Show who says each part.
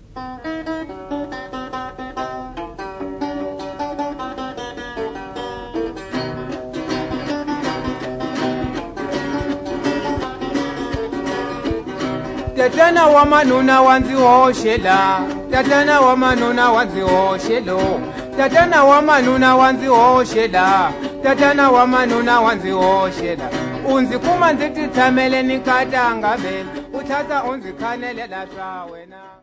Speaker 1: Tatana wa manuna wanzi hoshela, tatana wa manuna wanzi hoshelo, tatana wa manuna wanzi hoshela, tatana wa manuna wanzi hoshela. Unzi kuma nziti tsamele nikatanga bela, uthatha unzi khanelela swa wena.